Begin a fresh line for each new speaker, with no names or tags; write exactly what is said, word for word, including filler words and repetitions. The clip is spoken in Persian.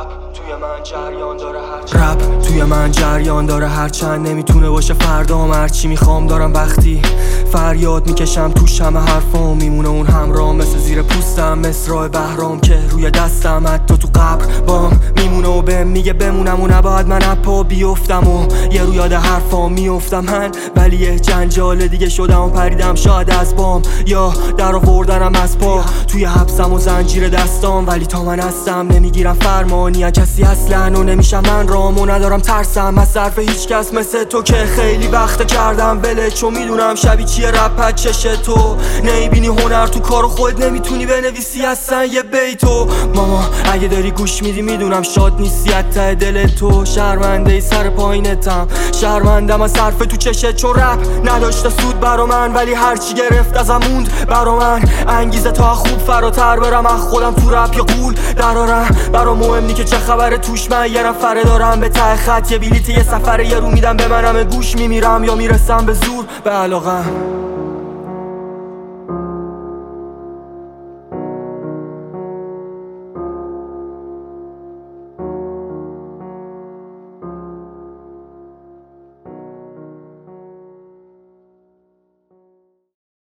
توی من جریان داره هر رپ توی من جریان داره هرچند نمیتونه باشه فردام هرچی میخوام دارم وقتی فریاد میکشم توش همه حرفام میمونه اون همراه مثل زیر پوستم مصرع بهرام که روی دستم حتی تو قبر بام میمونه و بهم میگه بمونم و نباید من اپا بیفتم و یه رو یاد حرفام میفتم من ولی یه جنجال دیگه شدم و پریدم شاید از بام یا در آوردنم از پا توی حبسم و زنجیر دستام ولی تا من هستم نمیگیرم فرمانی از کسی اصلا و نمیشم من رام و ندارم ترسم از صرف هیچ کس مثل تو که خیلی وقت کردم بله چون میدونم شبی چیه رپ چش تو نمیبینی هنر تو کارو خود نمیتونی بنویسی اصلا یه بیتو ماما اگه داری گوش میدی میدونم شاد نیستی از ته دل تو شرمنده ای سر پایینتم شرمندم از صرف تو چشت چون رپ نداشته سود برا من ولی هرچی گرفت ازم موند برا من انگیزه تا خوب فراتر برم از خودم تو رپ یا قول درارم برا مهم نی که چه خبره توش من یه نفره دارم به ته خط یه بلیت یه سفره یه رو میدم به منم گوش میمیرم یا میرسم به زور به علاقم